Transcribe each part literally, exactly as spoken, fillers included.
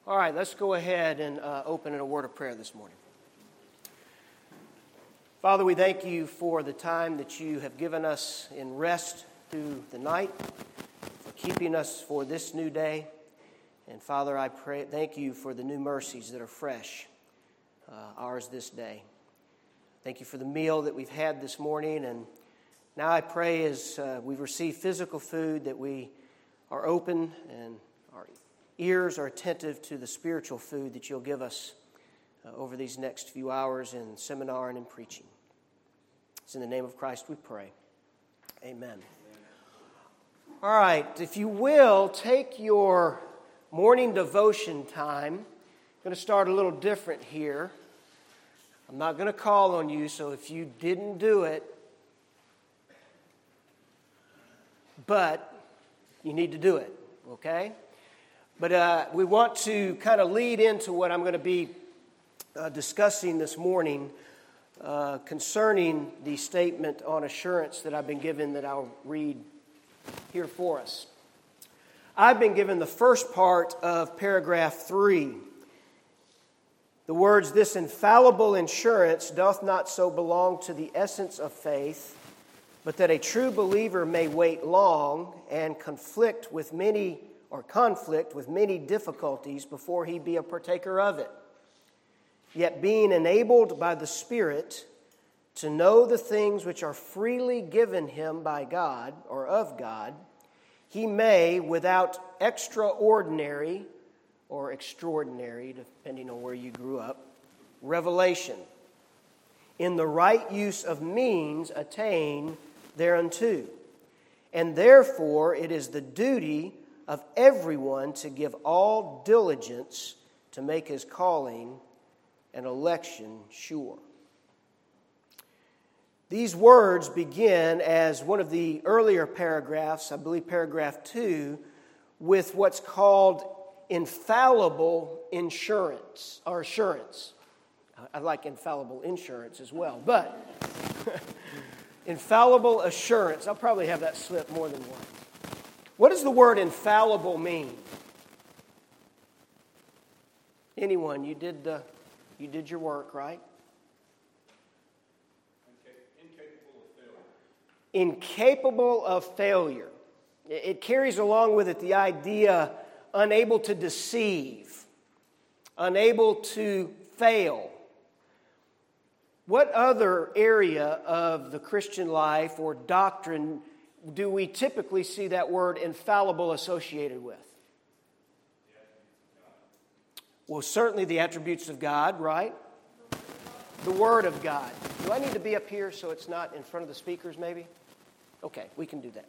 All right, let's go ahead and uh, open in a word of prayer this morning. Father, we thank you for the time that you have given us in rest through the night, for keeping us for this new day. And Father, I pray, thank you for the new mercies that are fresh, uh, ours this day. Thank you for the meal that we've had this morning. And now I pray as uh, we receive physical food that we are open and our ears are attentive to the spiritual food that you'll give us uh, over these next few hours in seminar and in preaching. It's in the name of Christ we pray. Amen. All right, if you will, take your morning devotion time. I'm going to start a little different here. I'm not going to call on you, so if you didn't do it, but you need to do it, okay? But uh, we want to kind of lead into what I'm going to be uh, discussing this morning uh, concerning the statement on assurance that I've been given that I'll read here for us. I've been given the first part of paragraph three. The words, "This infallible insurance doth not so belong to the essence of faith, but that a true believer may wait long and conflict with many or conflict with many difficulties before he be a partaker of it. Yet being enabled by the Spirit to know the things which are freely given him by God or of God, he may, without extraordinary or extraordinary, depending on where you grew up, revelation, in the right use of means attain thereunto. And therefore it is the duty of everyone to give all diligence to make his calling and election sure." These words begin as one of the earlier paragraphs, I believe paragraph two, with what's called infallible insurance, or assurance. I like infallible insurance as well, but infallible assurance. I'll probably have that slip more than once. What does the word infallible mean? Anyone, you did the, you did your work, right? Incapable of failure. It carries along with it the idea unable to deceive, unable to fail. What other area of the Christian life or doctrine do we typically see that word infallible associated with? Well, certainly the attributes of God, right? The Word of God. Do I need to be up here so it's not in front of the speakers maybe? Okay, we can do that.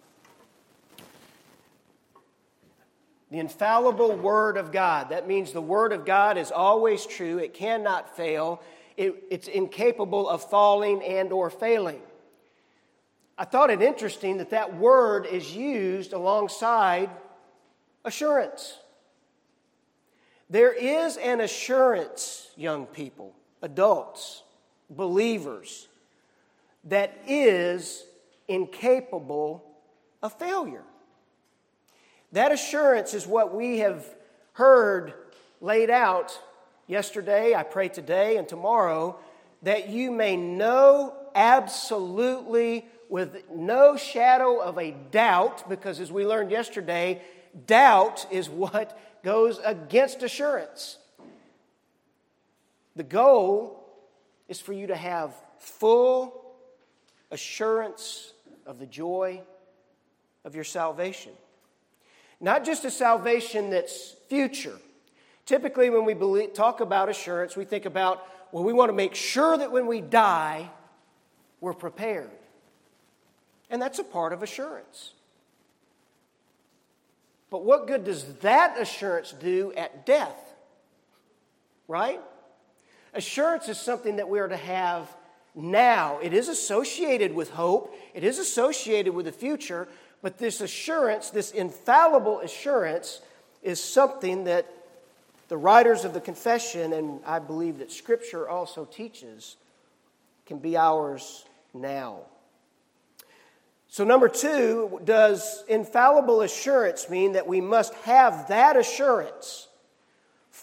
The infallible Word of God. That means the Word of God is always true. It cannot fail. It, it's incapable of falling and or failing. I thought it interesting that that word is used alongside assurance. There is an assurance, young people, adults, believers, that is incapable of failure. That assurance is what we have heard laid out yesterday, I pray today and tomorrow, that you may know absolutely with no shadow of a doubt, because as we learned yesterday, doubt is what goes against assurance. The goal is for you to have full assurance of the joy of your salvation. Not just a salvation that's future. Typically when we believe, talk about assurance, we think about, well, we want to make sure that when we die, we're prepared. And that's a part of assurance. But what good does that assurance do at death? Right? Assurance is something that we are to have now. It is associated with hope. It is associated with the future. But this assurance, this infallible assurance, is something that the writers of the confession, and I believe that Scripture also teaches, can be ours now. So number two, does infallible assurance mean that we must have that assurance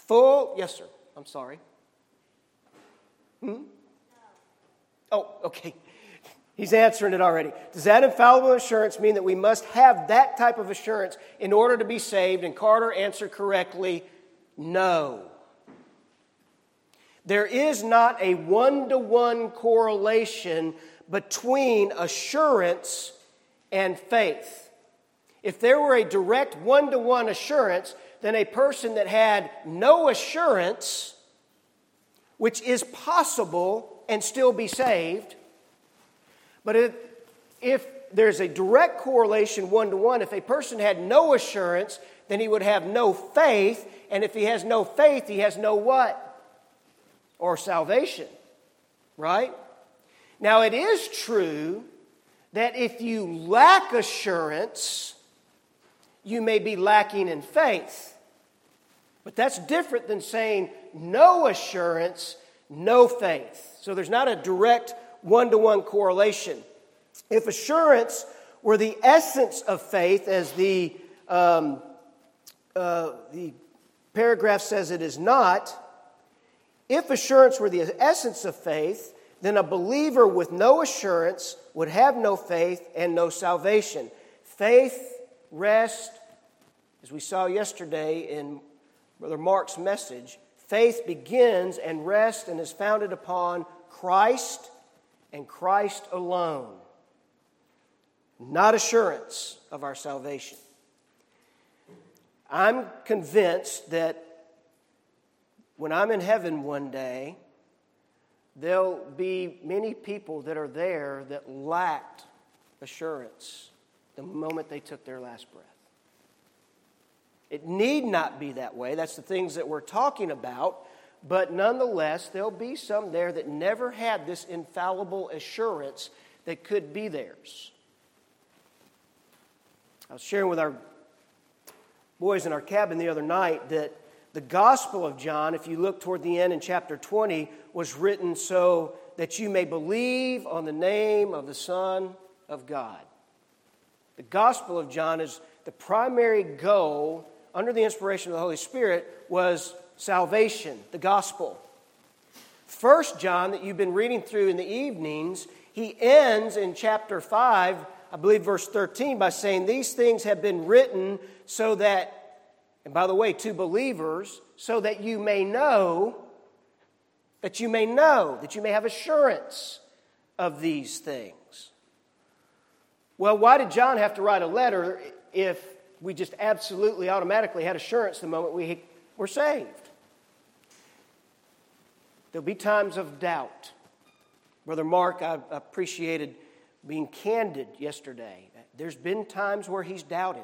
full, yes, sir, I'm sorry. Hmm? Oh, okay. He's answering it already. Does that infallible assurance mean that we must have that type of assurance in order to be saved? And Carter answered correctly, no. There is not a one-to-one correlation between assurance and faith. If there were a direct one-to-one assurance, then a person that had no assurance, which is possible and still be saved, but if, if there's a direct correlation one-to-one, if a person had no assurance, then he would have no faith, and if he has no faith, he has no what? Or salvation, right? Now, it is true that if you lack assurance, you may be lacking in faith. But that's different than saying no assurance, no faith. So there's not a direct one-to-one correlation. If assurance were the essence of faith, as the, um, uh, the paragraph says it is not, if assurance were the essence of faith, then a believer with no assurance would have no faith and no salvation. Faith, rest, as we saw yesterday in Brother Mark's message, faith begins and rests and is founded upon Christ and Christ alone, not assurance of our salvation. I'm convinced that when I'm in heaven one day, there'll be many people that are there that lacked assurance the moment they took their last breath. It need not be that way. That's the things that we're talking about. But nonetheless, there'll be some there that never had this infallible assurance that could be theirs. I was sharing with our boys in our cabin the other night that the Gospel of John, if you look toward the end in chapter twenty, was written so that you may believe on the name of the Son of God. The Gospel of John is the primary goal, under the inspiration of the Holy Spirit, was salvation, the gospel. First John, that you've been reading through in the evenings, he ends in chapter five, I believe verse thirteen, by saying, these things have been written so that, and by the way, to believers, so that you may know, that you may know, that you may have assurance of these things. Well, why did John have to write a letter if we just absolutely automatically had assurance the moment we were saved? There'll be times of doubt. Brother Mark, I appreciated being candid yesterday. There's been times where he's doubted.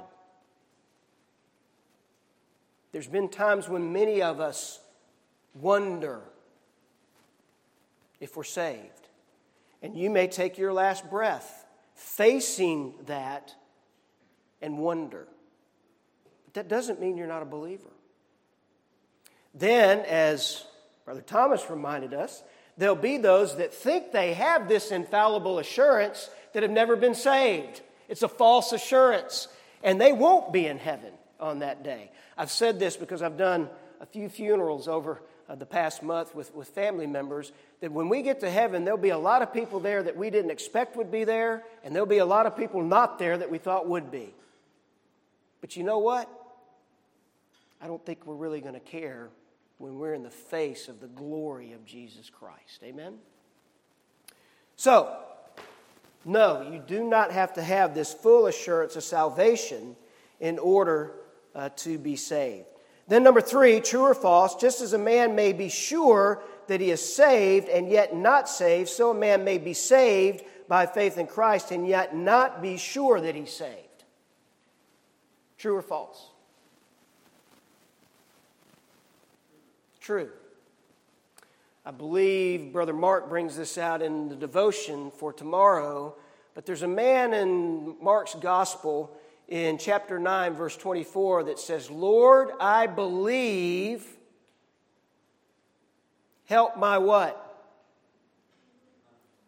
There's been times when many of us wonder if we're saved. And you may take your last breath facing that and wonder. But that doesn't mean you're not a believer. Then, as Brother Thomas reminded us, there'll be those that think they have this infallible assurance that have never been saved. It's a false assurance, and they won't be in heaven on that day. I've said this because I've done a few funerals over uh, the past month with, with family members, that when we get to heaven, there'll be a lot of people there that we didn't expect would be there, and there'll be a lot of people not there that we thought would be. But you know what? I don't think we're really going to care when we're in the face of the glory of Jesus Christ. Amen? So, no, you do not have to have this full assurance of salvation in order uh, to be saved. Then number three, true or false, just as a man may be sure that he is saved and yet not saved, so a man may be saved by faith in Christ and yet not be sure that he's saved. True or false? True. I believe Brother Mark brings this out in the devotion for tomorrow, but there's a man in Mark's gospel in chapter nine, verse twenty-four that says, Lord, I believe, help my what?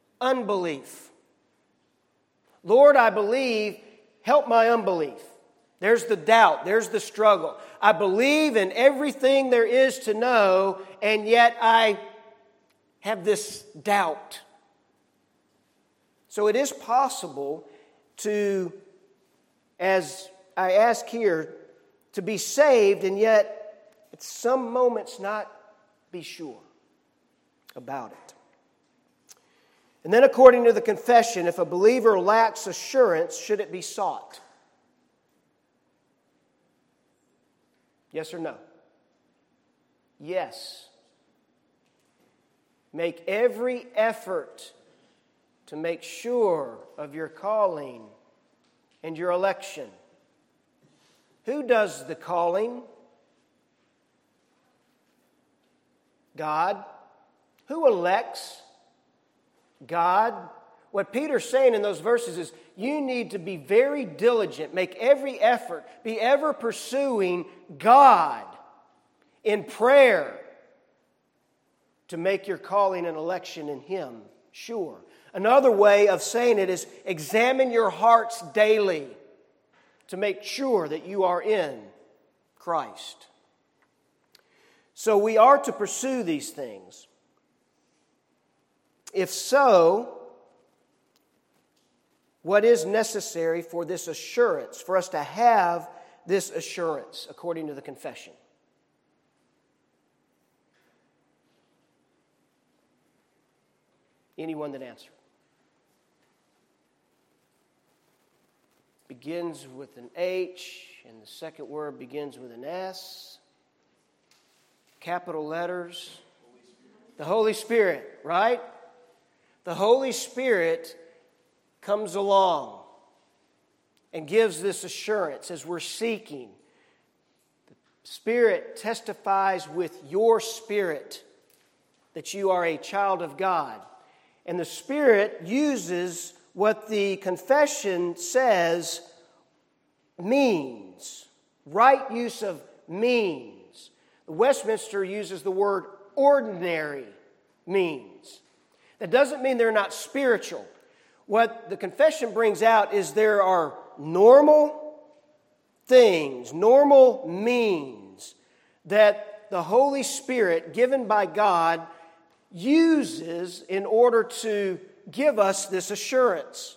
Unbelief. Lord, I believe, help my unbelief. There's the doubt. There's the struggle. I believe in everything there is to know, and yet I have this doubt. So it is possible to, as I ask here, to be saved and yet at some moments not be sure about it. And then according to the confession, if a believer lacks assurance, should it be sought? Yes or no? Yes. Make every effort to make sure of your calling and your election. Who does the calling? God. Who elects? God. What Peter's saying in those verses is you need to be very diligent, make every effort, be ever pursuing God in prayer to make your calling and election in Him sure. Another way of saying it is examine your hearts daily to make sure that you are in Christ. So we are to pursue these things. If so, what is necessary for this assurance, for us to have this assurance according to the confession? Anyone that answers? Begins with an H, and the second word begins with an S. Capital letters. The Holy Spirit, right? The Holy Spirit comes along and gives this assurance as we're seeking. The Spirit testifies with your spirit that you are a child of God. And the Spirit uses what the confession says means. Right use of means. The Westminster uses the word ordinary means. That doesn't mean they're not spiritual. What the confession brings out is there are normal things, normal means that the Holy Spirit, given by God, uses in order to give us this assurance.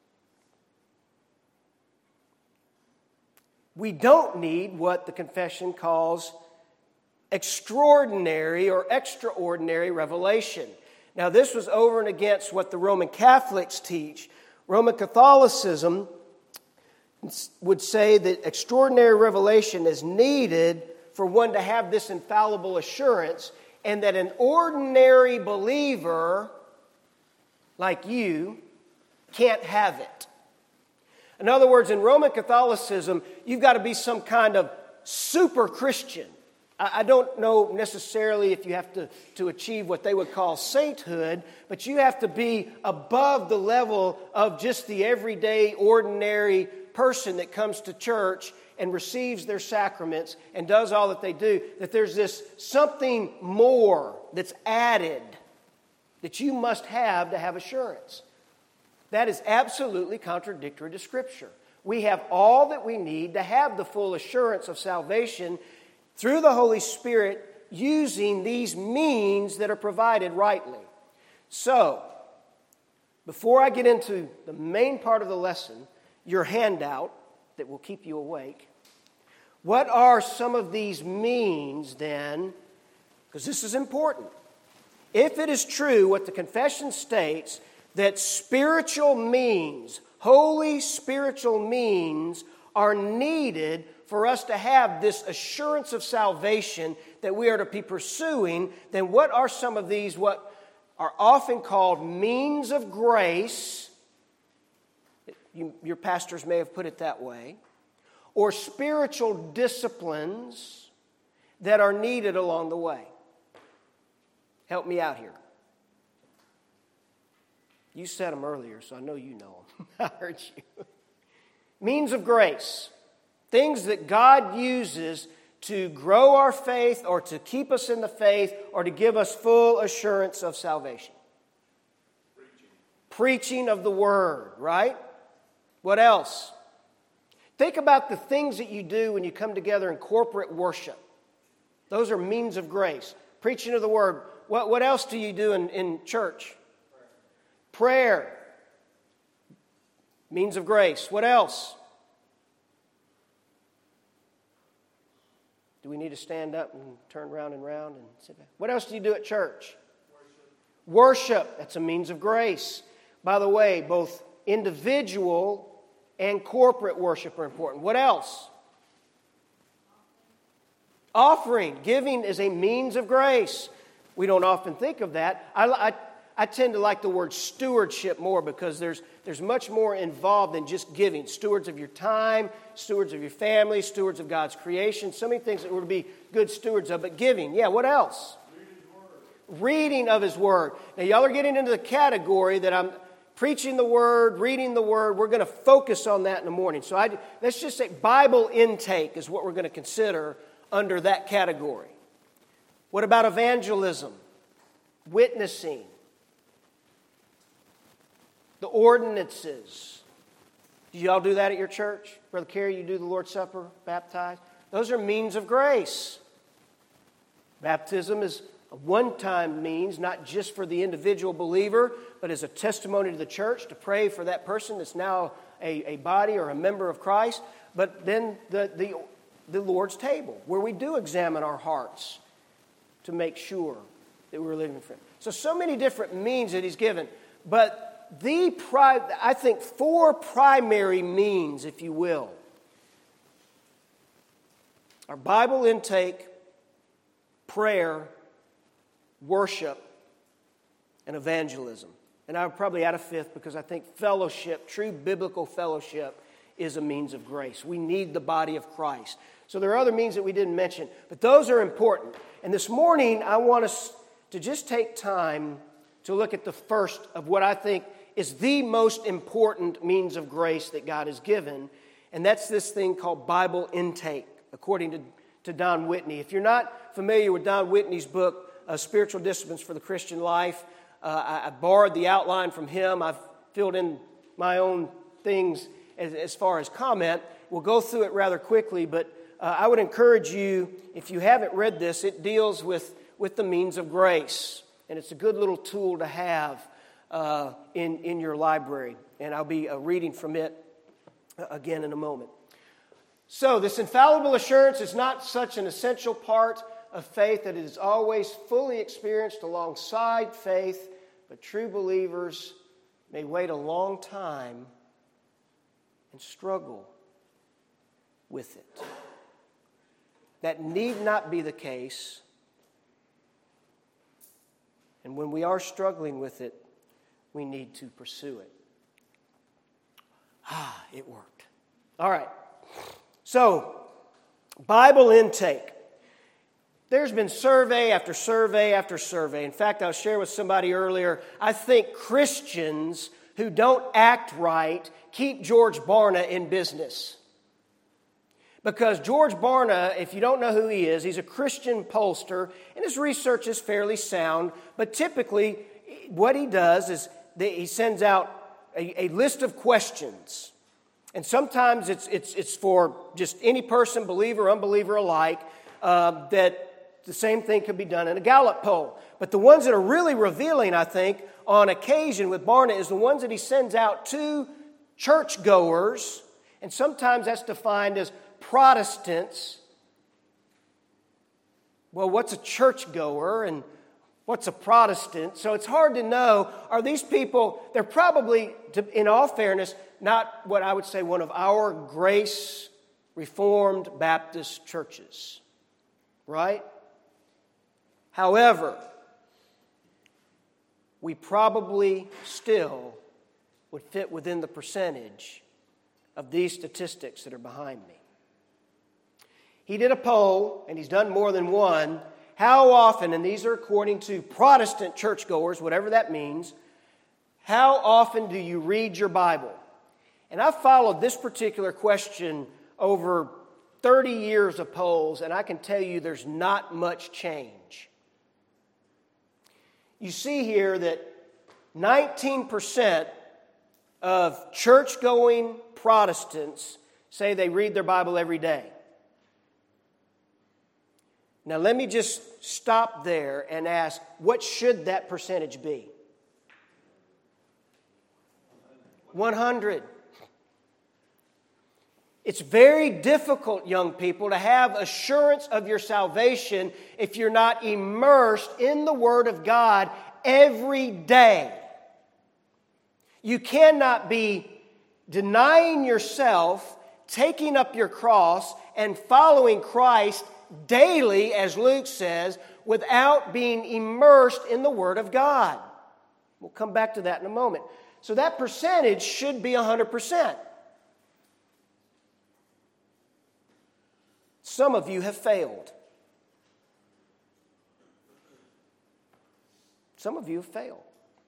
We don't need what the confession calls extraordinary or extraordinary revelation. Now, this was over and against what the Roman Catholics teach. Roman Catholicism would say that extraordinary revelation is needed for one to have this infallible assurance, and that an ordinary believer like you can't have it. In other words, in Roman Catholicism, you've got to be some kind of super Christian. I don't know necessarily if you have to, to achieve what they would call sainthood, but you have to be above the level of just the everyday, ordinary person that comes to church and receives their sacraments and does all that they do, that there's this something more that's added that you must have to have assurance. That is absolutely contradictory to Scripture. We have all that we need to have the full assurance of salvation through the Holy Spirit using these means that are provided rightly. So, before I get into the main part of the lesson, your handout that will keep you awake, what are some of these means then? Because this is important. If it is true what the confession states, that spiritual means, holy spiritual means, are needed for us to have this assurance of salvation that we are to be pursuing, then what are some of these what are often called means of grace? You, your pastors may have put it that way. Or spiritual disciplines that are needed along the way. Help me out here. You said them earlier, so I know you know them. I heard you. Means of grace. Things that God uses to grow our faith or to keep us in the faith or to give us full assurance of salvation. Preaching, Preaching of the Word, right? What else? Think about the things that you do when you come together in corporate worship. Those are means of grace. Preaching of the Word. What, what else do you do in, in church? Prayer. Prayer. Means of grace. What else? Do we need to stand up and turn round and round and sit back? What else do you do at church? Worship. Worship. That's a means of grace. By the way, both individual and corporate worship are important. What else? Offering. Giving is a means of grace. We don't often think of that. I, I, I tend to like the word stewardship more because there's, there's much more involved than just giving. Stewards of your time, stewards of your family, stewards of God's creation. So many things that we're to be good stewards of. But giving, yeah, what else? Reading of His Word. Now, y'all are getting into the category that I'm preaching the Word, reading the Word. We're going to focus on that in the morning. So I, let's just say Bible intake is what we're going to consider under that category. What about evangelism? Witnessing. The ordinances. Do y'all do that at your church? Brother Kerry, you do the Lord's Supper, baptize? Those are means of grace. Baptism is a one-time means, not just for the individual believer, but as a testimony to the church to pray for that person that's now a, a body or a member of Christ. But then the, the, the Lord's table, where we do examine our hearts to make sure that we're living for Him. So, so many different means that He's given. But the pri- I think four primary means, if you will, are Bible intake, prayer, worship, and evangelism. And I would probably add a fifth because I think fellowship, true biblical fellowship, is a means of grace. We need the body of Christ. So there are other means that we didn't mention, but those are important. And this morning, I want us to just take time to look at the first of what I think is the most important means of grace that God has given, and that's this thing called Bible intake, according to, to Don Whitney. If you're not familiar with Don Whitney's book, uh, Spiritual Disciplines for the Christian Life, uh, I, I borrowed the outline from him. I've filled in my own things as, as far as comment. We'll go through it rather quickly, but uh, I would encourage you, if you haven't read this, it deals with, with the means of grace, and it's a good little tool to have Uh, in, in your library. And I'll be uh, reading from it uh, again in a moment. So this infallible assurance is not such an essential part of faith that it is always fully experienced alongside faith, but true believers may wait a long time and struggle with it. That need not be the case. And when we are struggling with it, we need to pursue it. Ah, it worked. All right. So, Bible intake. There's been survey after survey after survey. In fact, I was sharing with somebody earlier, I think Christians who don't act right keep George Barna in business. Because George Barna, if you don't know who he is, he's a Christian pollster, and his research is fairly sound, but typically what he does is he sends out a, a list of questions. And sometimes it's, it's, it's for just any person, believer, unbeliever alike, uh, that the same thing could be done in a Gallup poll. But the ones that are really revealing, I think, on occasion with Barna is the ones that he sends out to churchgoers, and sometimes that's defined as Protestants. Well, what's a churchgoer and what's a Protestant? So it's hard to know. Are these people, they're probably, in all fairness, not what I would say one of our Grace Reformed Baptist churches, right? However, we probably still would fit within the percentage of these statistics that are behind me. He did a poll, and he's done more than one. How often, and these are according to Protestant churchgoers, whatever that means, how often do you read your Bible? And I've followed this particular question over thirty years of polls, and I can tell you there's not much change. You see here that nineteen percent of church-going Protestants say they read their Bible every day. Now let me just stop there and ask, what should that percentage be? one hundred. It's very difficult, young people, to have assurance of your salvation if you're not immersed in the Word of God every day. You cannot be denying yourself, taking up your cross, and following Christ daily, as Luke says, without being immersed in the Word of God. We'll come back to that in a moment. So that percentage should be one hundred percent. Some of you have failed. Some of you have failed.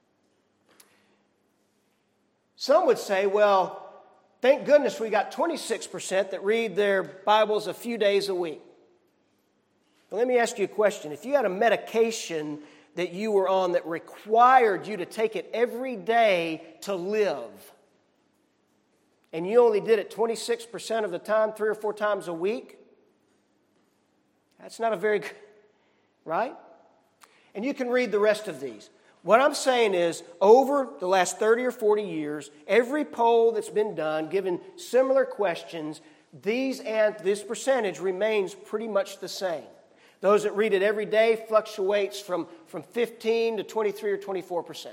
Some would say, well, thank goodness we got twenty-six percent that read their Bibles a few days a week. But let me ask you a question. If you had a medication that you were on that required you to take it every day to live, and you only did it twenty-six percent of the time, three or four times a week, that's not a very good, right? And you can read the rest of these. What I'm saying is, over the last thirty or forty years, every poll that's been done, given similar questions, these and this percentage remains pretty much the same. Those that read it every day fluctuates from, from fifteen to twenty-three or twenty-four percent.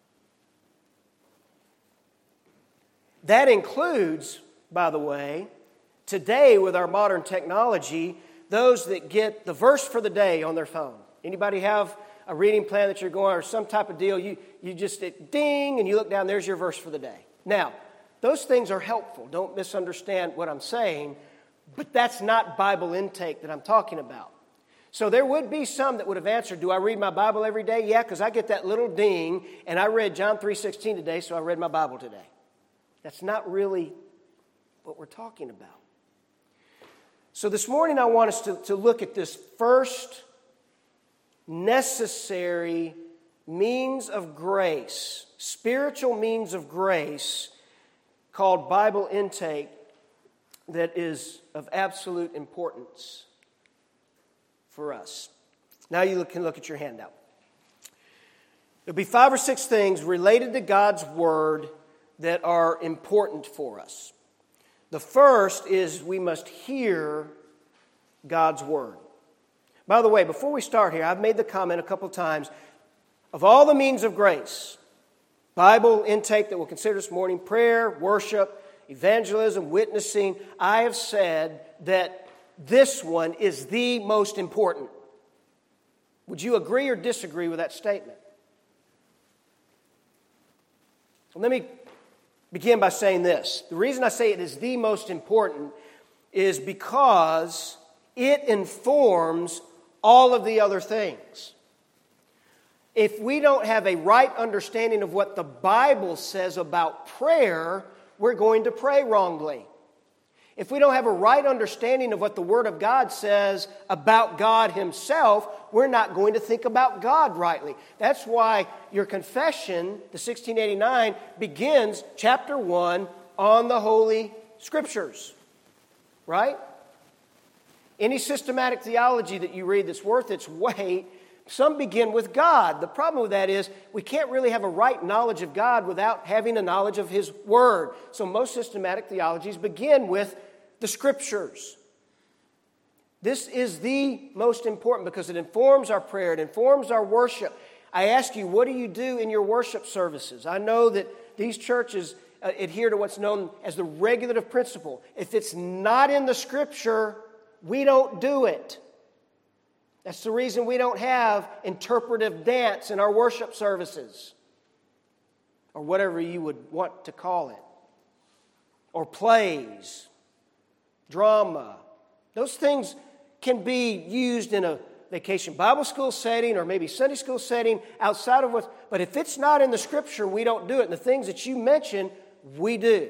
That includes, by the way, today with our modern technology, those that get the verse for the day on their phone. Anybody have a reading plan that you're going, or some type of deal, you, you just it, ding, and you look down, there's your verse for the day. Now, those things are helpful. Don't misunderstand what I'm saying, but that's not Bible intake that I'm talking about. So there would be some that would have answered, do I read my Bible every day? Yeah, because I get that little ding, and I read John three sixteen today, so I read my Bible today. That's not really what we're talking about. So this morning I want us to, to look at this first necessary means of grace, spiritual means of grace, called Bible intake, that is of absolute importance for us. Now you can look at your handout. There'll be five or six things related to God's Word that are important for us. The first is we must hear God's Word. By the way, before we start here, I've made the comment a couple times, of all the means of grace, Bible intake that we'll consider this morning, prayer, worship, evangelism, witnessing, I have said that this one is the most important. Would you agree or disagree with that statement? Well, let me begin by saying this. The reason I say it is the most important is because it informs all of the other things. If we don't have a right understanding of what the Bible says about prayer, we're going to pray wrongly. If we don't have a right understanding of what the Word of God says about God Himself, we're not going to think about God rightly. That's why your confession, the sixteen eighty-nine, begins chapter one on the Holy Scriptures. Right? Any systematic theology that you read that's worth its weight, some begin with God. The problem with that is we can't really have a right knowledge of God without having a knowledge of His Word. So most systematic theologies begin with the Scriptures. This is the most important because it informs our prayer, it informs our worship. I ask you, what do you do in your worship services? I know that these churches uh, adhere to what's known as the regulative principle. If it's not in the Scripture, we don't do it. That's the reason we don't have interpretive dance in our worship services, or whatever you would want to call it, or plays, drama. Those things can be used in a vacation Bible school setting or maybe Sunday school setting outside of what, but if it's not in the Scripture, we don't do it. And the things that you mention, we do.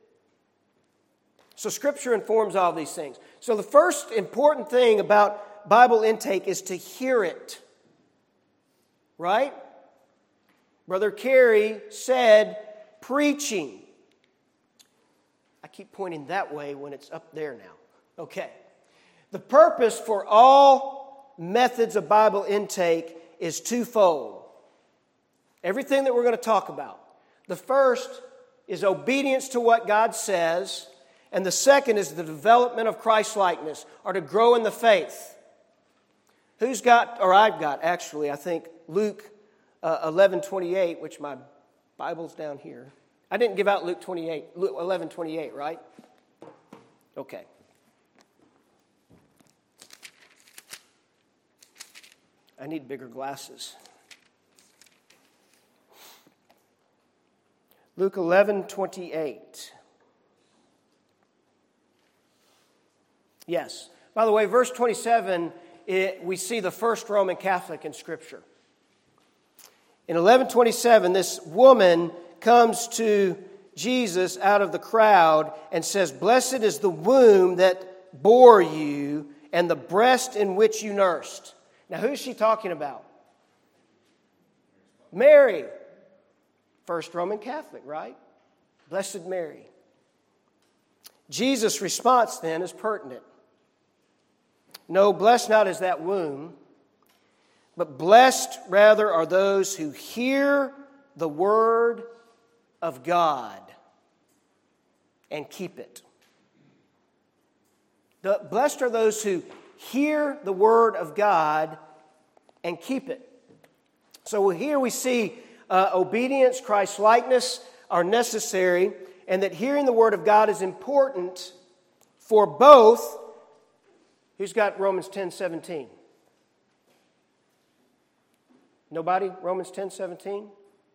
So Scripture informs all these things. So the first important thing about Bible intake is to hear it. Right? Brother Carey said preaching. I keep pointing that way when it's up there now. Okay. The purpose for all methods of Bible intake is twofold. Everything that we're going to talk about. The first is obedience to what God says, and the second is the development of Christ-likeness, or to grow in the faith. Who's got, or I've got, actually, I think, Luke uh, eleven twenty-eight, which my Bible's down here. I didn't give out Luke twenty-eight, Luke eleven twenty-eight, right? Okay. I need bigger glasses. Luke eleven twenty-eight. Yes. By the way, verse twenty-seven, it, we see the first Roman Catholic in Scripture. In eleven twenty-seven, this woman comes to Jesus out of the crowd and says, "Blessed is the womb that bore you and the breast in which you nursed." Now, who's she talking about? Mary. First Roman Catholic, right? Blessed Mary. Jesus' response then is pertinent. No, blessed not is that womb, but blessed rather are those who hear the word of God and keep it. The, blessed are those who hear the word of God and keep it. So here we see uh, obedience, Christ-likeness are necessary, and that hearing the word of God is important for both. Who's got Romans ten seventeen? Nobody? Romans ten seventeen?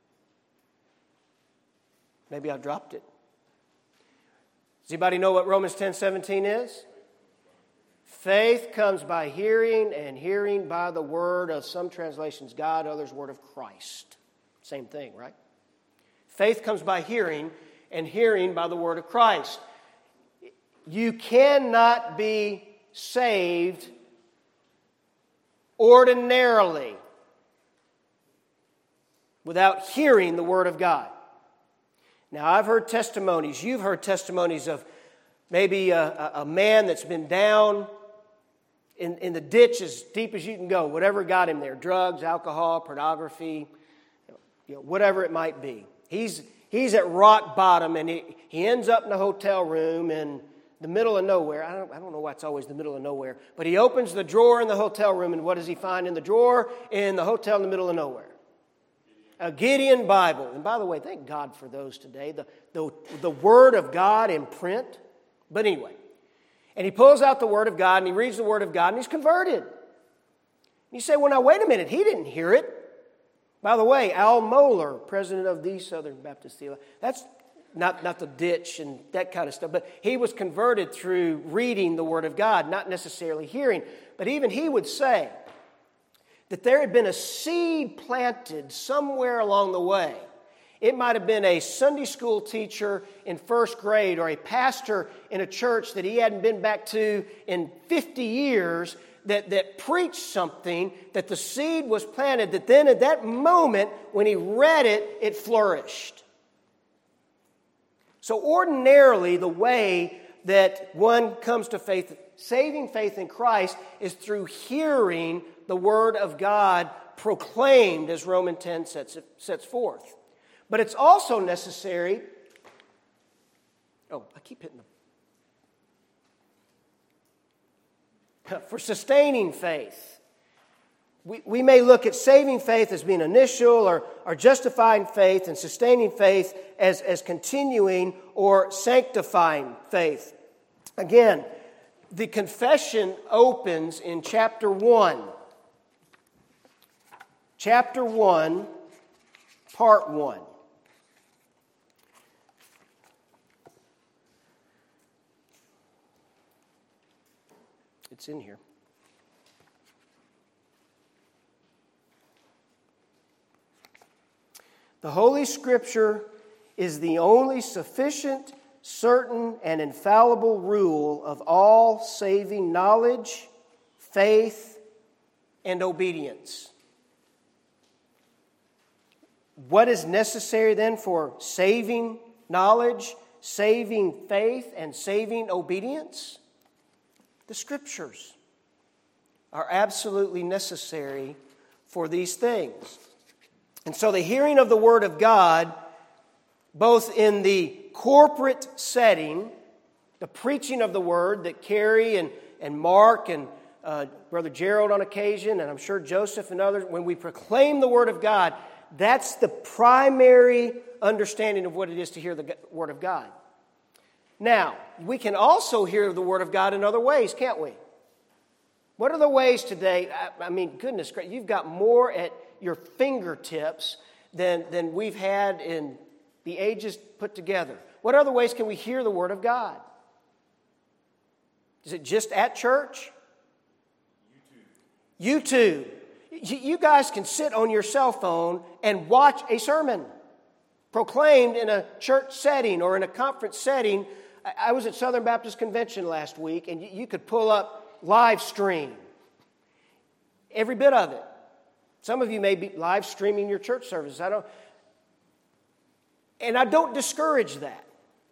Maybe I dropped it. Does anybody know what Romans ten seventeen is? Faith comes by hearing, and hearing by the word of some translations God, others word of Christ. Same thing, right? Faith comes by hearing, and hearing by the word of Christ. You cannot be saved ordinarily without hearing the word of God. Now, I've heard testimonies, you've heard testimonies of maybe a, a, a man that's been down in, in the ditch as deep as you can go, whatever got him there, drugs, alcohol, pornography, you know, whatever it might be. He's, he's at rock bottom, and he, he ends up in a hotel room in the middle of nowhere. I don't, I don't know why it's always the middle of nowhere, but he opens the drawer in the hotel room, and what does he find in the drawer in the hotel in the middle of nowhere? A Gideon Bible. And by the way, thank God for those today. The, the, the Word of God in print. But anyway, and he pulls out the Word of God, and he reads the Word of God, and he's converted. And you say, well, now, wait a minute. He didn't hear it. By the way, Al Mohler, president of the Southern Baptist Theological, that's not, not the ditch and that kind of stuff, but he was converted through reading the Word of God, not necessarily hearing. But even he would say that there had been a seed planted somewhere along the way. It might have been a Sunday school teacher in first grade or a pastor in a church that he hadn't been back to in fifty years that, that preached something, that the seed was planted, that then at that moment when he read it, it flourished. So ordinarily, the way that one comes to faith, saving faith in Christ, is through hearing the Word of God proclaimed, as Romans ten sets, sets forth. But it's also necessary. Oh, I keep hitting them. For sustaining faith. We, we may look at saving faith as being initial or, or justifying faith, and sustaining faith as, as continuing or sanctifying faith. Again, the confession opens in chapter one. Chapter one, part one. It's in here. The Holy Scripture is the only sufficient, certain, and infallible rule of all saving knowledge, faith, and obedience. What is necessary then for saving knowledge, saving faith and saving obedience? The Scriptures are absolutely necessary for these things. And so the hearing of the Word of God, both in the corporate setting, the preaching of the Word that Carrie and, and Mark and uh, Brother Gerald on occasion, and I'm sure Joseph and others, when we proclaim the Word of God, that's the primary understanding of what it is to hear the Word of God. Now, we can also hear the Word of God in other ways, can't we? What are the ways today? I, I mean, goodness gracious, you've got more at your fingertips than, than we've had in the ages put together. What other ways can we hear the Word of God? Is it just at church? YouTube. YouTube. You, you guys can sit on your cell phone and watch a sermon proclaimed in a church setting or in a conference setting. I, I was at Southern Baptist Convention last week, and you, you could pull up live stream. Every bit of it. Some of you may be live streaming your church services. I don't, and I don't discourage that.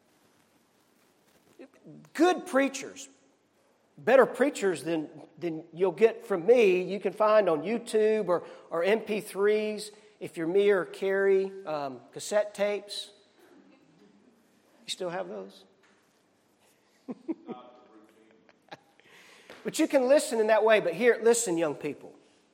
Good preachers, better preachers than, than you'll get from me, you can find on YouTube or, or M P threes, if you're me or Carrie, um, cassette tapes. You still have those? But you can listen in that way. But here, listen, young people.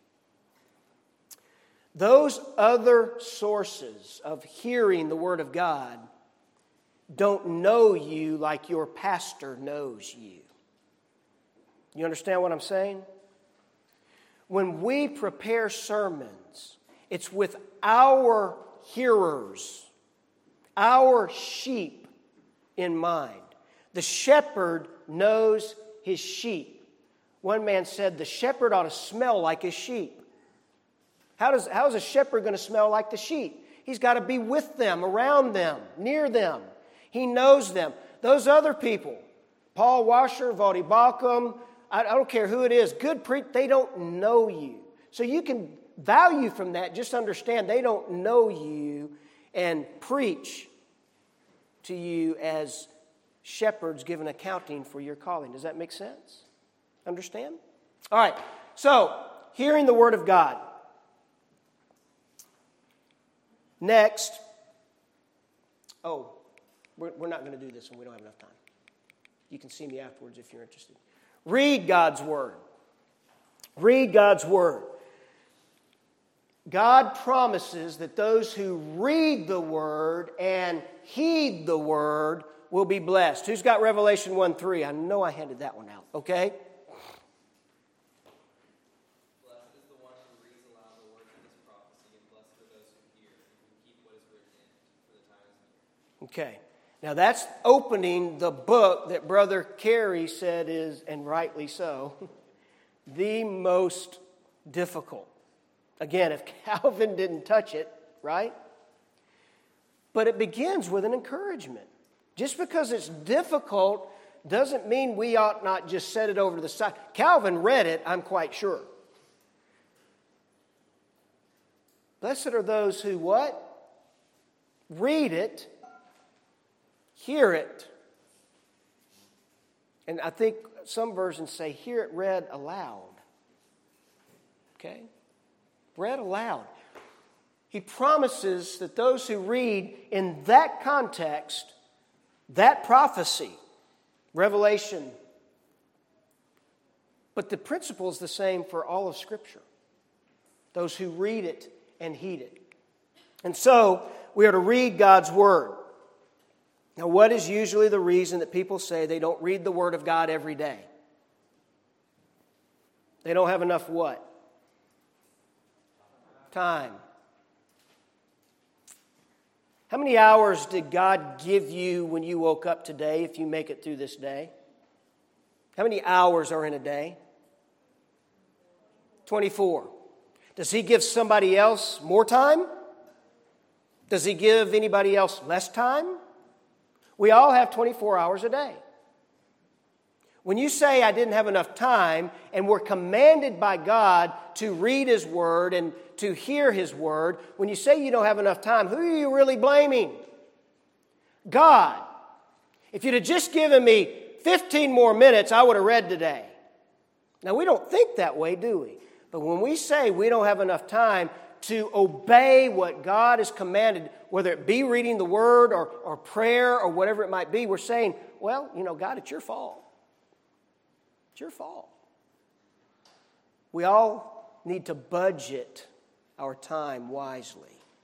Those other sources of hearing the Word of God don't know you like your pastor knows you. You understand what I'm saying? When we prepare sermons, it's with our hearers, our sheep in mind. The shepherd knows his sheep. One man said the shepherd ought to smell like his sheep. How does how is a shepherd going to smell like the sheep? He's got to be with them, around them, near them. He knows them. Those other people, Paul Washer, Voddie Baucham, I, I don't care who it is, good pre- they don't know you. So you can value from that. Just understand they don't know you and preach to you as shepherds giving accounting for your calling. Does that make sense? Understand? All right. So, hearing the Word of God. Next. Oh, we're, we're not going to do this and we don't have enough time. You can see me afterwards if you're interested. Read God's Word. Read God's Word. God promises that those who read the Word and heed the Word will be blessed. Who's got Revelation one three? I know I handed that one out. Okay? Okay, now that's opening the book that Brother Carey said is, and rightly so, the most difficult. Again, if Calvin didn't touch it, right? But it begins with an encouragement. Just because it's difficult doesn't mean we ought not just set it over to the side. Calvin read it, I'm quite sure. Blessed are those who what? Read it. Hear it. And I think some versions say, hear it read aloud. Okay? Read aloud. He promises that those who read in that context, that prophecy, Revelation, but the principle is the same for all of Scripture. Those who read it and heed it. And so, we are to read God's Word. Now, what is usually the reason that people say they don't read the Word of God every day? They don't have enough what? Time. How many hours did God give you when you woke up today, if you make it through this day? How many hours are in a day? twenty-four. Does He give somebody else more time? Does He give anybody else less time? We all have twenty-four hours a day. When you say, I didn't have enough time, and we're commanded by God to read His Word and to hear His Word, when you say you don't have enough time, who are you really blaming? God. If you'd have just given me fifteen more minutes, I would have read today. Now, we don't think that way, do we? But when we say we don't have enough time to obey what God has commanded, whether it be reading the Word or, or prayer or whatever it might be, we're saying, well, you know, God, it's your fault. It's your fault. We all need to budget our time wisely.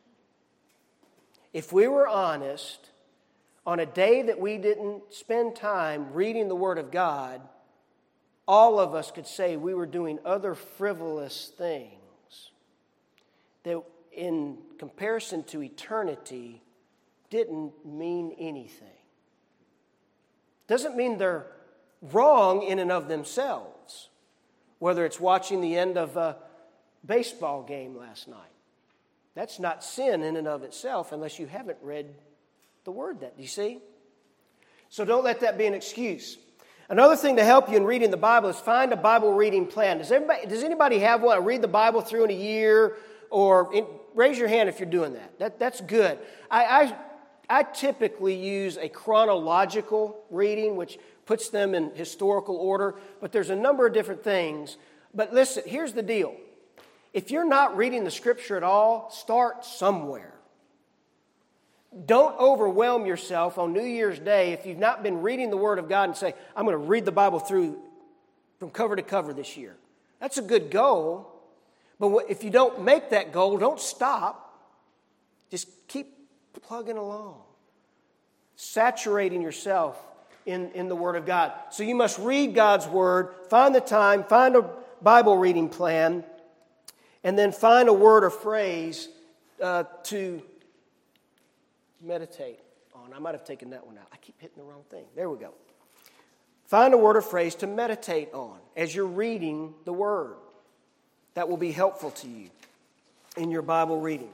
If we were honest, on a day that we didn't spend time reading the Word of God, all of us could say we were doing other frivolous things that in comparison to eternity didn't mean anything. Doesn't mean they're wrong in and of themselves, whether it's watching the end of a baseball game last night. That's not sin in and of itself unless you haven't read the Word that. Do you see? So don't let that be an excuse. Another thing to help you in reading the Bible is find a Bible reading plan. Does everybody, does anybody have one? Read the Bible through in a year? Or in, raise your hand if you're doing that. that that's good. I, I, I typically use a chronological reading, which puts them in historical order. But there's a number of different things. But listen, here's the deal. If you're not reading the Scripture at all, start somewhere. Don't overwhelm yourself on New Year's Day if you've not been reading the Word of God and say, I'm going to read the Bible through from cover to cover this year. That's a good goal. But if you don't make that goal, don't stop. Just keep plugging along. Saturating yourself in, in the Word of God. So you must read God's Word, find the time, find a Bible reading plan, and then find a word or phrase uh, to meditate on. I might have taken that one out. I keep hitting the wrong thing. There we go. Find a word or phrase to meditate on as you're reading the Word. That will be helpful to you in your Bible reading.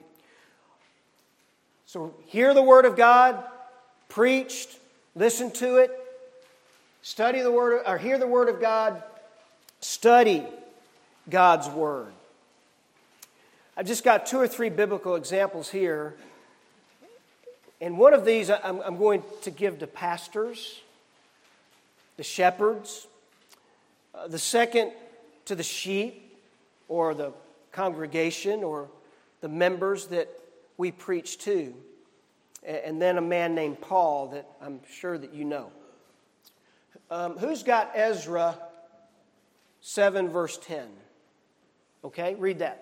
So hear the Word of God, preached, listen to it, study the Word, or hear the Word of God, study God's Word. I've just got two or three biblical examples here. And one of these I'm, I'm going to give to pastors, the shepherds. Uh, the second to the sheep or the congregation or the members that we preach to. And then a man named Paul that I'm sure that you know. Um, who's got Ezra seven verse ten? Okay, read that.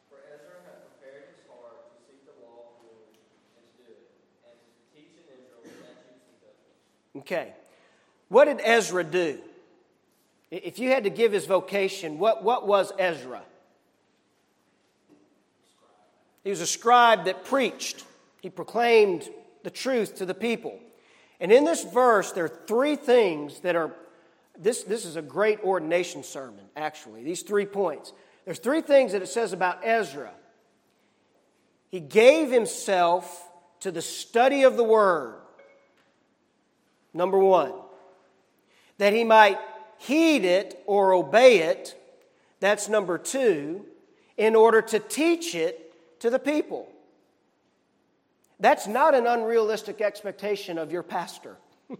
Okay. What did Ezra do? If you had to give his vocation, what, what was Ezra? He was a scribe that preached. He proclaimed the truth to the people. And in this verse, there are three things that are, this, this is a great ordination sermon, actually, these three points. There's three things that it says about Ezra. He gave himself to the study of the Word. Number one, that he might heed it or obey it. That's number two, in order to teach it to the people. That's not an unrealistic expectation of your pastor.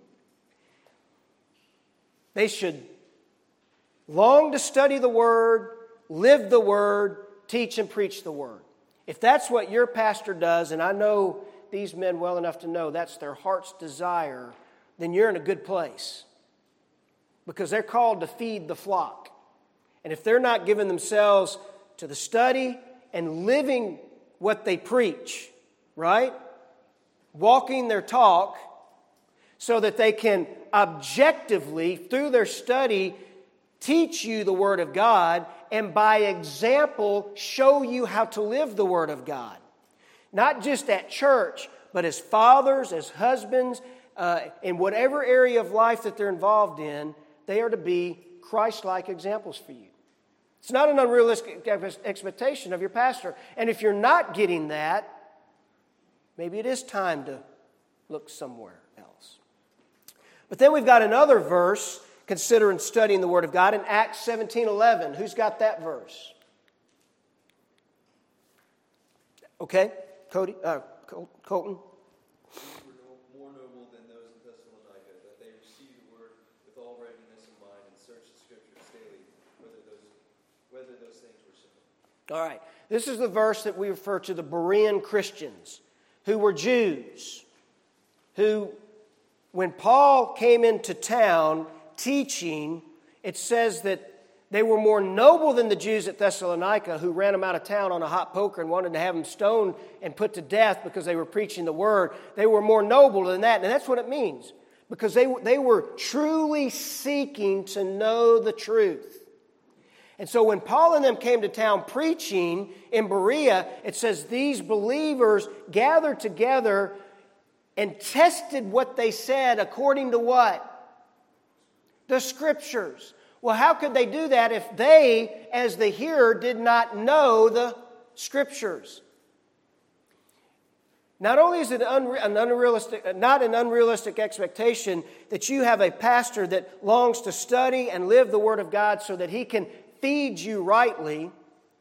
They should long to study the Word, live the Word, teach and preach the Word. If that's what your pastor does, and I know these men well enough to know that's their heart's desire, then you're in a good place. Because they're called to feed the flock. And if they're not giving themselves to the study and living what they preach, right? Walking their talk so that they can objectively, through their study, teach you the Word of God and by example show you how to live the Word of God. Not just at church, but as fathers, as husbands, uh, in whatever area of life that they're involved in, they are to be Christ-like examples for you. It's not an unrealistic expectation of your pastor. And if you're not getting that, maybe it is time to look somewhere else. But then we've got another verse considering studying the Word of God in Acts seventeen eleven. Who's got that verse? Okay, Cody, uh, Colton. More noble than those in Thessalonica, All right. This is the verse that we refer to the Berean Christians, who were Jews, who, when Paul came into town teaching, it says that they were more noble than the Jews at Thessalonica, who ran them out of town on a hot poker and wanted to have them stoned and put to death because they were preaching the word. They were more noble than that, and that's what it means, because they, they were truly seeking to know the truth. And so when Paul and them came to town preaching in Berea, it says these believers gathered together and tested what they said according to what? The Scriptures. Well, how could they do that if they, as the hearer, did not know the Scriptures? Not only is it unre- an unrealistic, not an unrealistic expectation that you have a pastor that longs to study and live the Word of God so that he can feed you rightly,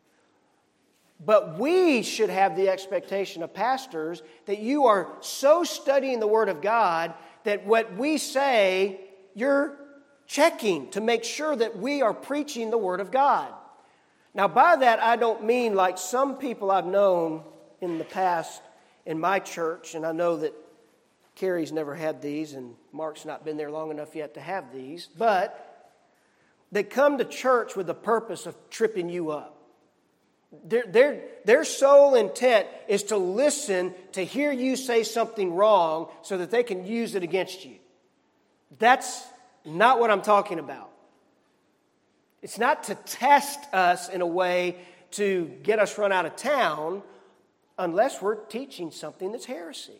but we should have the expectation of pastors that you are so studying the Word of God that what we say, you're checking to make sure that we are preaching the Word of God. Now, by that, I don't mean like some people I've known in the past in my church, and I know that Carrie's never had these, and Mark's not been there long enough yet to have these, but they come to church with the purpose of tripping you up. Their, their, their sole intent is to listen, to hear you say something wrong so that they can use it against you. That's not what I'm talking about. It's not to test us in a way to get us run out of town unless we're teaching something that's heresy.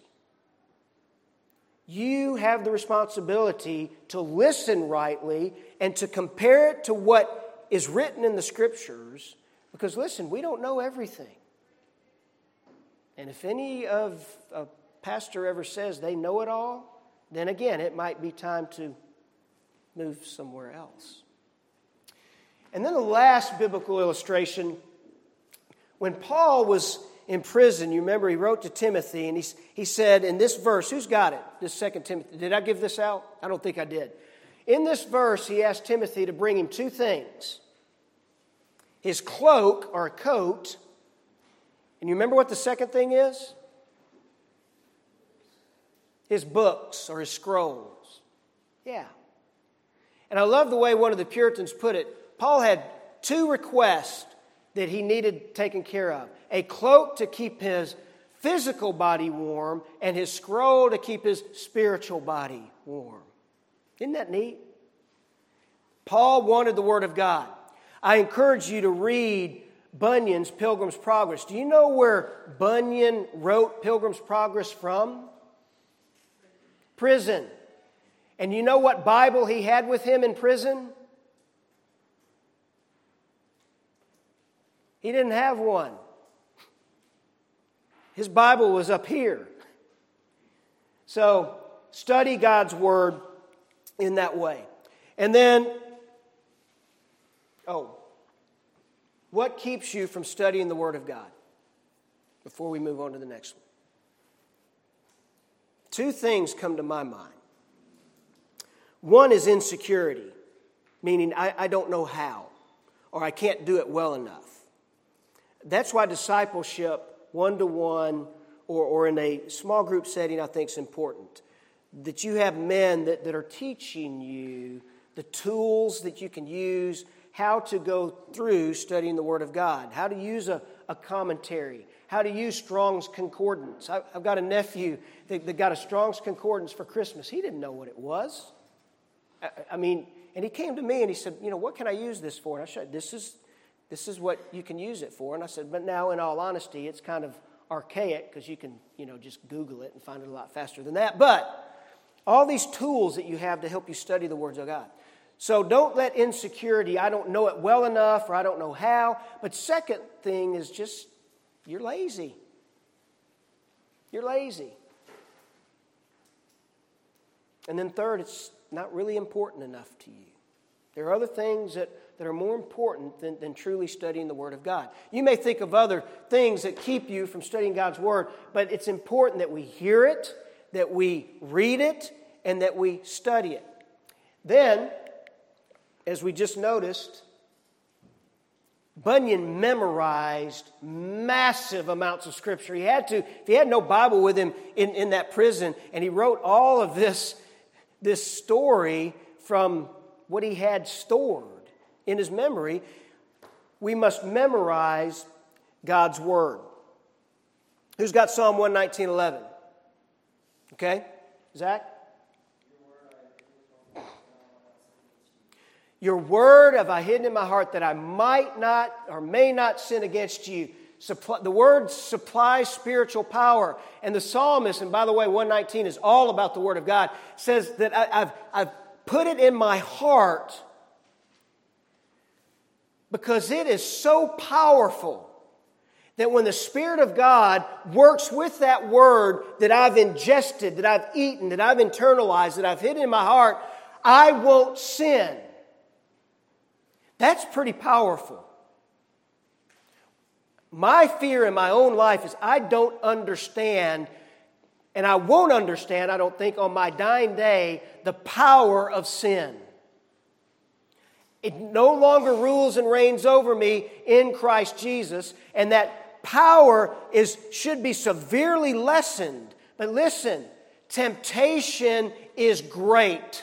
You have the responsibility to listen rightly and to compare it to what is written in the Scriptures, because listen, we don't know everything. And if any of a pastor ever says they know it all, then again, it might be time to move somewhere else. And then the last biblical illustration, when Paul was in prison, you remember he wrote to Timothy, and he, he said in this verse, who's got it? This Second Timothy. Did I give this out? I don't think I did. In this verse, he asked Timothy to bring him two things. His cloak, or a coat, and you remember what the second thing is? His books, or his scrolls. Yeah. And I love the way one of the Puritans put it. Paul had two requests that he needed taken care of. A cloak to keep his physical body warm, and his scroll to keep his spiritual body warm. Isn't that neat? Paul wanted the Word of God. I encourage you to read Bunyan's Pilgrim's Progress. Do you know where Bunyan wrote Pilgrim's Progress from? Prison. And you know what Bible he had with him in prison? He didn't have one. His Bible was up here. So, study God's Word in that way. And then, oh, what keeps you from studying the Word of God? Before we move on to the next one. Two things come to my mind. One is insecurity, meaning I, I don't know how, or I can't do it well enough. That's why discipleship, one-to-one, or, or in a small group setting, I think is important. That you have men that, that are teaching you the tools that you can use, how to go through studying the Word of God, how to use a, a commentary, how to use Strong's Concordance. I, I've got a nephew that, that got a Strong's Concordance for Christmas. He didn't know what it was. I, I mean, and he came to me and he said, you know, what can I use this for? And I said, this is This is what you can use it for. And I said, but now in all honesty, it's kind of archaic because you can, you know, just Google it and find it a lot faster than that. But all these tools that you have to help you study the words of God. So don't let insecurity, I don't know it well enough or I don't know how. But second thing is just, you're lazy. You're lazy. And then third, it's not really important enough to you. There are other things that, that are more important than, than truly studying the Word of God. You may think of other things that keep you from studying God's Word, but it's important that we hear it, that we read it, and that we study it. Then, as we just noticed, Bunyan memorized massive amounts of Scripture. He had to, if he had no Bible with him in, in that prison, and he wrote all of this, this story from what he had stored in his memory, we must memorize God's Word. Who's got Psalm one nineteen eleven? Okay, Zach? Your word have I hidden in my heart that I might not or may not sin against you. Supply, the word supplies spiritual power. And the psalmist, and by the way, one nineteen is all about the Word of God, says that I, I've, I've put it in my heart because it is so powerful that when the Spirit of God works with that Word that I've ingested, that I've eaten, that I've internalized, that I've hidden in my heart, I won't sin. That's pretty powerful. My fear in my own life is I don't understand, and I won't understand, I don't think, on my dying day, the power of sin. It no longer rules and reigns over me in Christ Jesus, and that power is should be severely lessened. But listen, temptation is great.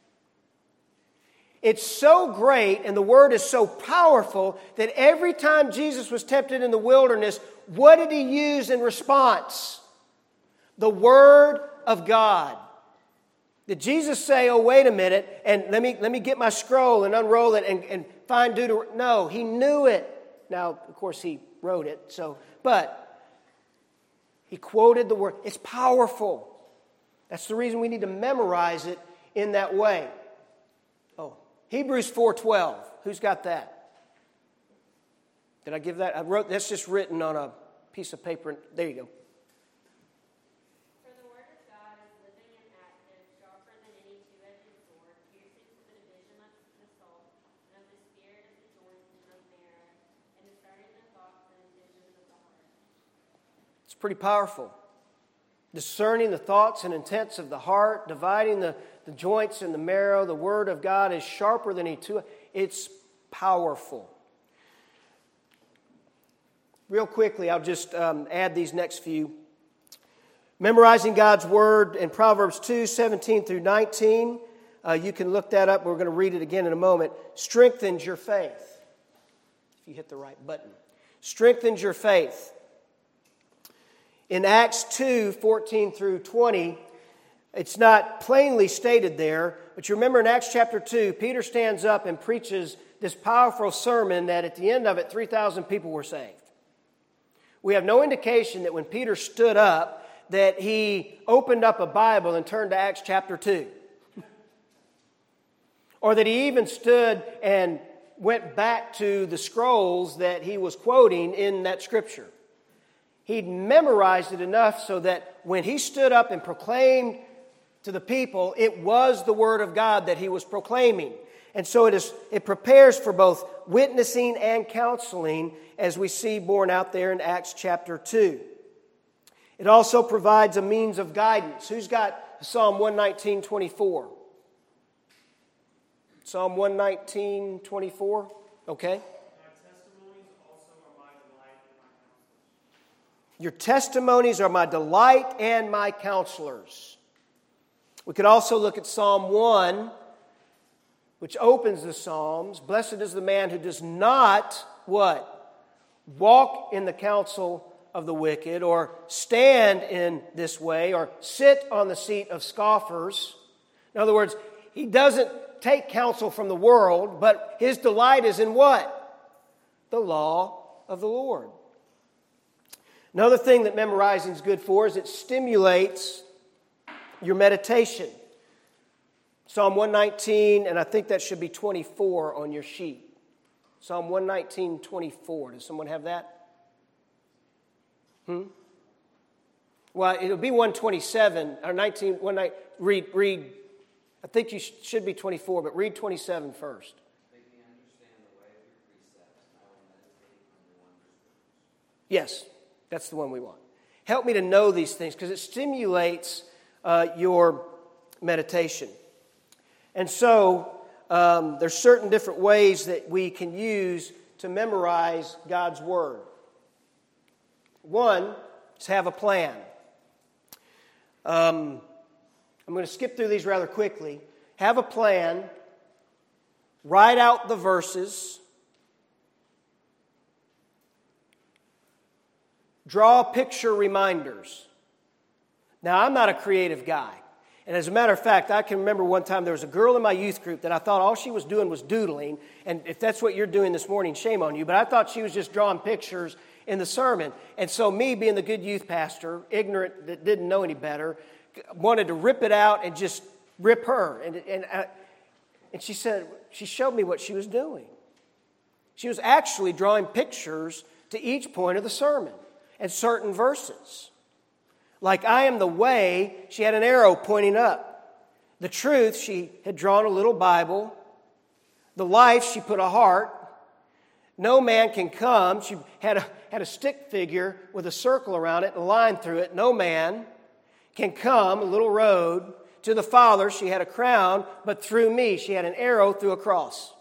It's so great and the Word is so powerful that every time Jesus was tempted in the wilderness, what did He use in response? The Word of God. Did Jesus say, oh, wait a minute, and let me let me get my scroll and unroll it and, and find Deuteronomy? No, He knew it. Now, of course, He wrote it, so, but He quoted the Word. It's powerful. That's the reason we need to memorize it in that way. Oh. Hebrews four twelve. Who's got that? Did I give that? I wrote, that's just written on a piece of paper. There you go. For the word of God is living and active, sharper than any two-edged sword, piercing to the division of the soul and of the spirit of the joints and of marrow, and discerning the thoughts and intentions of the heart. It's pretty powerful. Discerning the thoughts and intents of the heart, dividing the The joints and the marrow, the Word of God is sharper than any two. It's powerful. Real quickly, I'll just um, add these next few. Memorizing God's Word in Proverbs two, seventeen through nineteen. Uh, you can look that up. We're going to read it again in a moment. Strengthens your faith. If you hit the right button. Strengthens your faith. In Acts two, fourteen through twenty, it's not plainly stated there, but you remember in Acts chapter two, Peter stands up and preaches this powerful sermon that at the end of it, three thousand people were saved. We have no indication that when Peter stood up, that he opened up a Bible and turned to Acts chapter two. Or that he even stood and went back to the scrolls that he was quoting in that scripture. He'd memorized it enough so that when he stood up and proclaimed to the people, it was the Word of God that he was proclaiming. And so it is. It prepares for both witnessing and counseling, as we see borne out there in Acts chapter two. It also provides a means of guidance. Who's got Psalm one nineteen, twenty-four? Psalm one nineteen, twenty-four? Okay. Your testimonies are my delight and my counselors. We could also look at Psalm one, which opens the Psalms. Blessed is the man who does not, what? Walk in the counsel of the wicked, or stand in this way, or sit on the seat of scoffers. In other words, he doesn't take counsel from the world, but his delight is in what? The law of the Lord. Another thing that memorizing is good for is it stimulates your meditation. Psalm one nineteen, and I think that should be twenty-four on your sheet. Psalm one nineteen, twenty-four. Does someone have that? Hmm? Well, it'll be one twenty-seven, or nineteen, one night. Read, read. I think you sh- should be twenty-four, but read twenty-seven first. Make me understand the way of your precepts, and I will meditate on your wondrous works. Yes, that's the one we want. Help me to know these things, because it stimulates uh, your meditation. And so, um, there's certain different ways that we can use to memorize God's Word. One is have a plan. Um, I'm going to skip through these rather quickly. Have a plan. Write out the verses. Draw picture reminders. Now, I'm not a creative guy. And as a matter of fact, I can remember one time there was a girl in my youth group that I thought all she was doing was doodling. And if that's what you're doing this morning, shame on you. But I thought she was just drawing pictures in the sermon. And so me, being the good youth pastor, ignorant that didn't know any better, wanted to rip it out and just rip her. And, and, I, and she said, she showed me what she was doing. She was actually drawing pictures to each point of the sermon and certain verses. Like, I am the way, she had an arrow pointing up. The truth, she had drawn a little Bible. The life, she put a heart. No man can come. She had a, had a stick figure with a circle around it and a line through it. No man can come, a little road. To the Father, she had a crown, but through me, she had an arrow through a cross.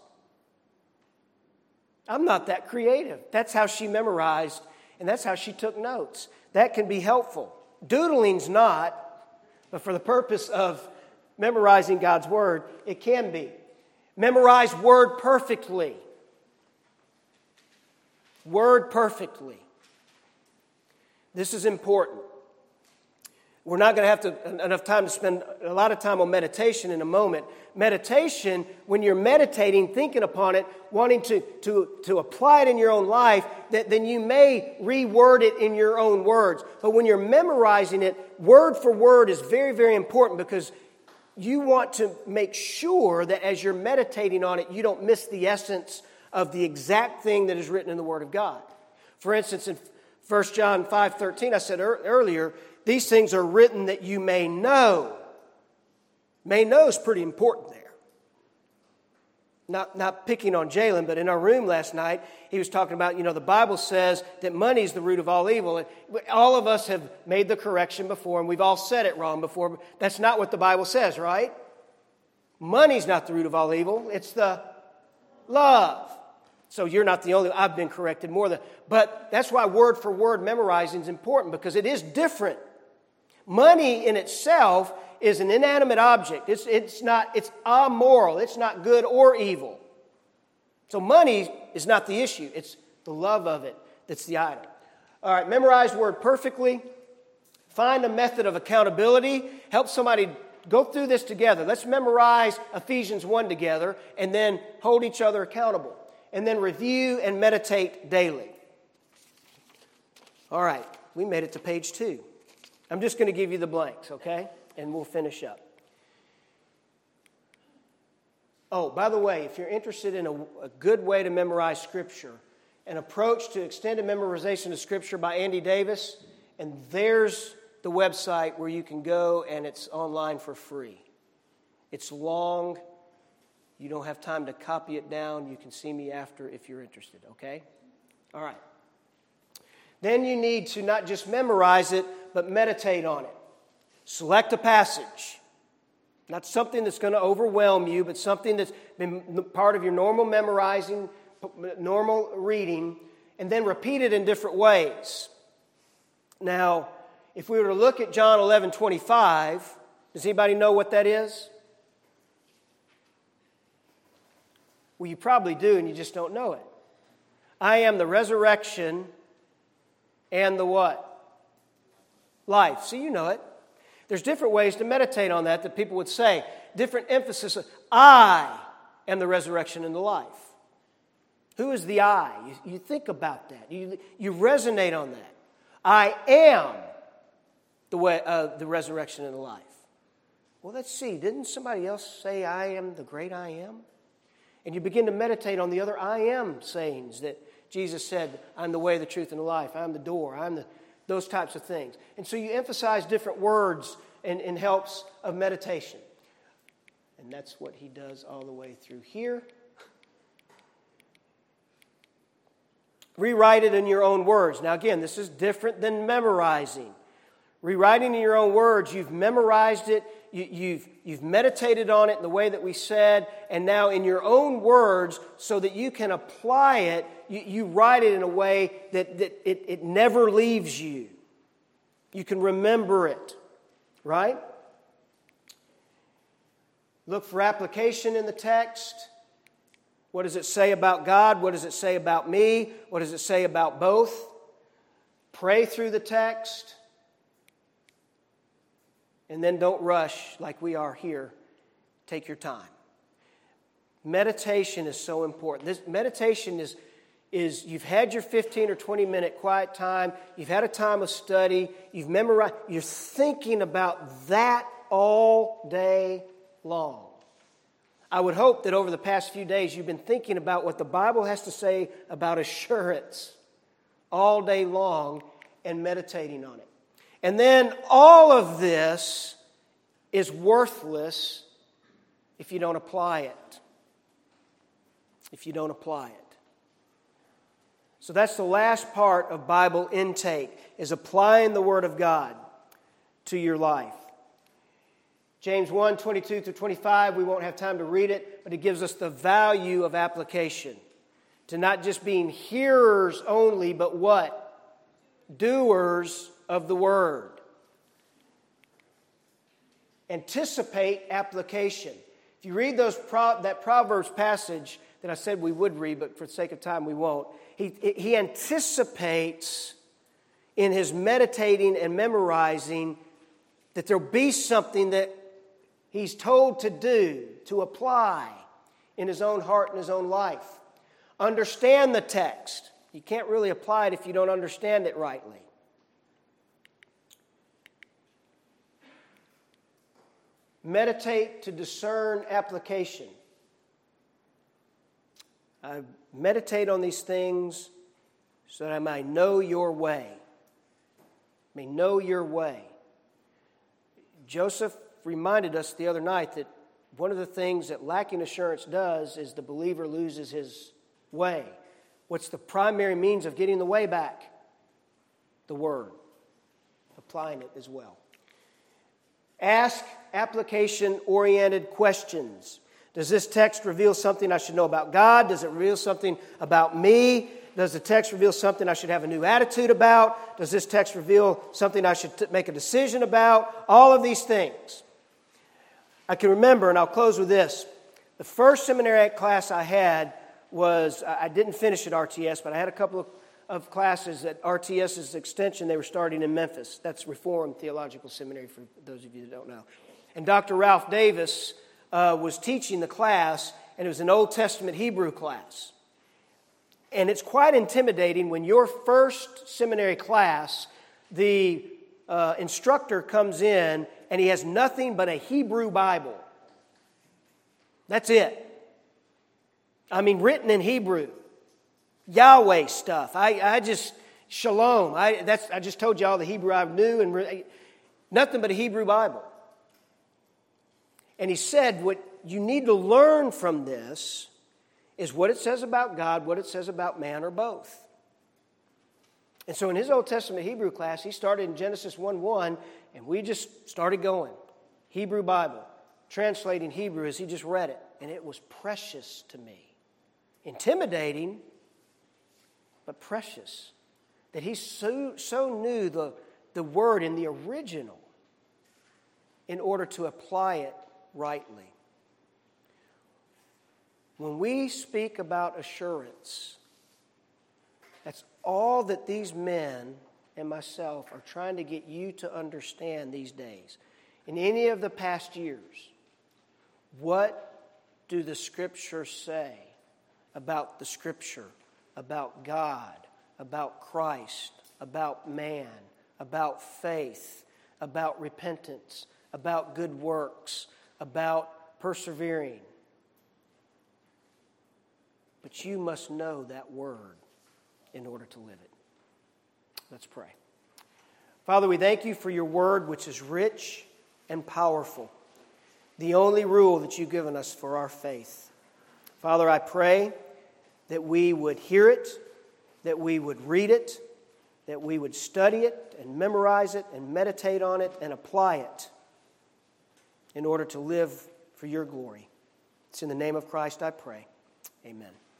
I'm not that creative. That's how she memorized, and that's how she took notes. That can be helpful. Doodling's not, but for the purpose of memorizing God's Word, it can be. Memorize Word perfectly. Word perfectly. This is important. We're not going to have to, enough time to spend a lot of time on meditation in a moment. Meditation, when you're meditating, thinking upon it, wanting to, to, to apply it in your own life, that, then you may reword it in your own words. But when you're memorizing it, word for word is very, very important because you want to make sure that as you're meditating on it, you don't miss the essence of the exact thing that is written in the Word of God. For instance, in First John five thirteen, I said er- earlier, these things are written that you may know. May know is pretty important there. Not, not picking on Jalen, but in our room last night, he was talking about, you know, the Bible says that money is the root of all evil. And all of us have made the correction before, and we've all said it wrong before. That's not what the Bible says, right? Money's not the root of all evil. It's the love. So you're not the only, I've been corrected more than, but that's why word for word memorizing is important because it is different. Money in itself is an inanimate object. It's, it's not, it's amoral. It's not good or evil. So money is not the issue. It's the love of it that's the item. All right, memorize word perfectly. Find a method of accountability. Help somebody go through this together. Let's memorize Ephesians one together and then hold each other accountable. And then review and meditate daily. All right, we made it to page two. I'm just going to give you the blanks, okay? And we'll finish up. Oh, by the way, if you're interested in a, a good way to memorize Scripture, an approach to extended memorization of Scripture by Andy Davis, and there's the website where you can go and it's online for free. It's long. You don't have time to copy it down. You can see me after if you're interested, okay? All right. Then you need to not just memorize it, but meditate on it. Select a passage. Not something that's going to overwhelm you, but something that's been part of your normal memorizing, normal reading, and then repeat it in different ways. Now, if we were to look at John eleven twenty-five, does anybody know what that is? Well, you probably do, and you just don't know it. I am the resurrection and the what? Life. See, you know it. There's different ways to meditate on that that people would say. Different emphasis. I am the resurrection and the life. Who is the I? You, you think about that. You, you resonate on that. I am the way, uh, the resurrection and the life. Well, let's see. Didn't somebody else say I am the great I am? And you begin to meditate on the other I am sayings that Jesus said, I'm the way, the truth, and the life. I'm the door. I'm the, those types of things. And so you emphasize different words in, in helps of meditation. And that's what he does all the way through here. Rewrite it in your own words. Now again, this is different than memorizing. Rewriting in your own words, you've memorized it, you, you've, you've meditated on it in the way that we said, and now in your own words, so that you can apply it, you, you write it in a way that, that it, it never leaves you. You can remember it, right? Look for application in the text. What does it say about God? What does it say about me? What does it say about both? Pray through the text. And then don't rush like we are here. Take your time. Meditation is so important. This meditation is, is you've had your fifteen or twenty minute quiet time. You've had a time of study. You've memorized. You're thinking about that all day long. I would hope that over the past few days you've been thinking about what the Bible has to say about assurance all day long and meditating on it. And then all of this is worthless if you don't apply it. If you don't apply it. So that's the last part of Bible intake, is applying the Word of God to your life. James one, twenty-two through twenty-five, we won't have time to read it, but it gives us the value of application. To not just being hearers only, but what? Doers of the Word. Anticipate application. If you read those Pro- that Proverbs passage that I said we would read, but for the sake of time we won't, he, he anticipates in his meditating and memorizing that there'll be something that he's told to do, to apply in his own heart and his own life. Understand the text. You can't really apply it if you don't understand it rightly. Meditate to discern application. I meditate on these things so that I might know your way. May know your way. Joseph reminded us the other night that one of the things that lacking assurance does is the believer loses his way. What's the primary means of getting the way back? The Word. Applying it as well. Ask application-oriented questions. Does this text reveal something I should know about God? Does it reveal something about me? Does the text reveal something I should have a new attitude about? Does this text reveal something I should t- make a decision about? All of these things. I can remember, and I'll close with this. The first seminary class I had was, I didn't finish at R T S, but I had a couple of, of classes at RTS's extension. They were starting in Memphis. That's Reformed Theological Seminary for those of you that don't know. And Doctor Ralph Davis uh, was teaching the class, and it was an Old Testament Hebrew class. And it's quite intimidating when your first seminary class, the uh, instructor comes in and he has nothing but a Hebrew Bible. That's it. I mean, written in Hebrew. Yahweh stuff. I, I just, shalom. I, that's, I just told you all the Hebrew I knew, and re, nothing but a Hebrew Bible. And he said, what you need to learn from this is what it says about God, what it says about man, or both. And so in his Old Testament Hebrew class, he started in Genesis one one, and we just started going. Hebrew Bible, translating Hebrew as he just read it. And it was precious to me. Intimidating, but precious. That he so, so knew the, the word in the original in order to apply it rightly. When we speak about assurance, that's all that these men and myself are trying to get you to understand these days. In any of the past years, what do the Scriptures say about the Scripture, about God, about Christ, about man, about faith, about repentance, about good works, about persevering? But you must know that word in order to live it. Let's pray. Father, we thank you for your word, which is rich and powerful, the only rule that you've given us for our faith. Father, I pray that we would hear it, that we would read it, that we would study it and memorize it and meditate on it and apply it. in order to live for your glory. It's in the name of Christ I pray. Amen.